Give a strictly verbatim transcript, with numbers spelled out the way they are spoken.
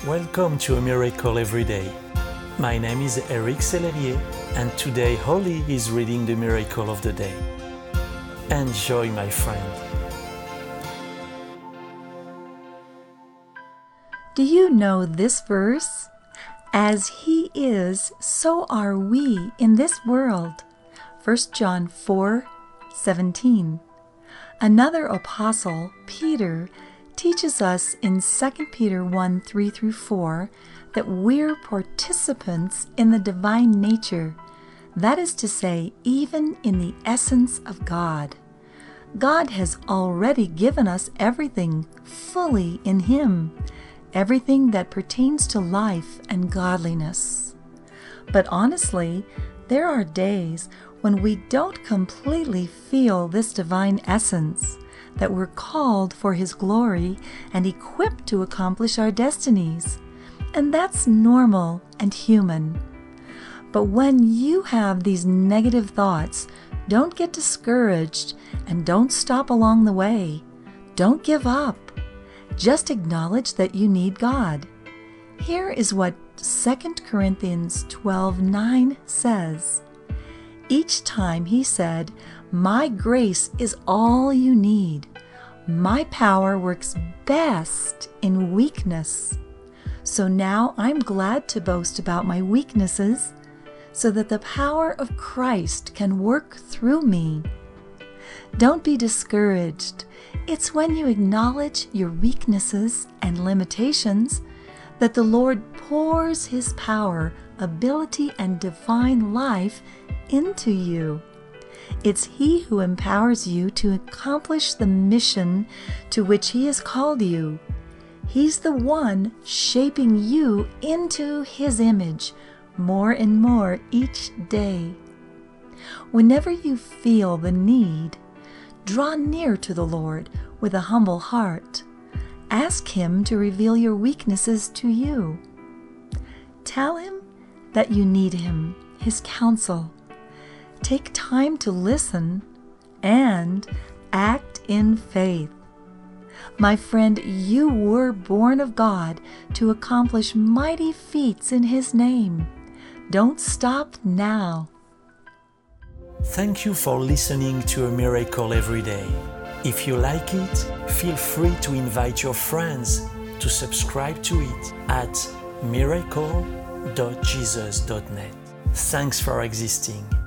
Welcome to A Miracle Every Day. My name is Eric Sellerier, and today Holly is reading the Miracle of the Day. Enjoy, my friend. Do you know this verse? As He is, so are we in this world. First John four seventeen. Another apostle, Peter, teaches us in Second Peter one three through four that we're participants in the divine nature, that is to say, even in the essence of God. God has already given us everything fully in Him, everything that pertains to life and godliness. But honestly, there are days when we don't completely feel this divine essence, that we're called for His glory and equipped to accomplish our destinies. And that's normal and human. But when you have these negative thoughts, don't get discouraged and don't stop along the way. Don't give up. Just acknowledge that you need God. Here is what Second Corinthians twelve nine says. Each time he said, "My grace is all you need. My power works best in weakness. So now I'm glad to boast about my weaknesses, so that the power of Christ can work through me." Don't be discouraged. It's when you acknowledge your weaknesses and limitations that the Lord pours His power, ability, and divine life into you. It's He who empowers you to accomplish the mission to which He has called you. He's the one shaping you into His image more and more each day. Whenever you feel the need, draw near to the Lord with a humble heart. Ask Him to reveal your weaknesses to you. Tell Him that you need Him, His counsel. Take time to listen and act in faith. My friend, you were born of God to accomplish mighty feats in His name. Don't stop now. Thank you for listening to A Miracle Every Day. If you like it, feel free to invite your friends to subscribe to it at miracle dot jesus dot net. Thanks for existing.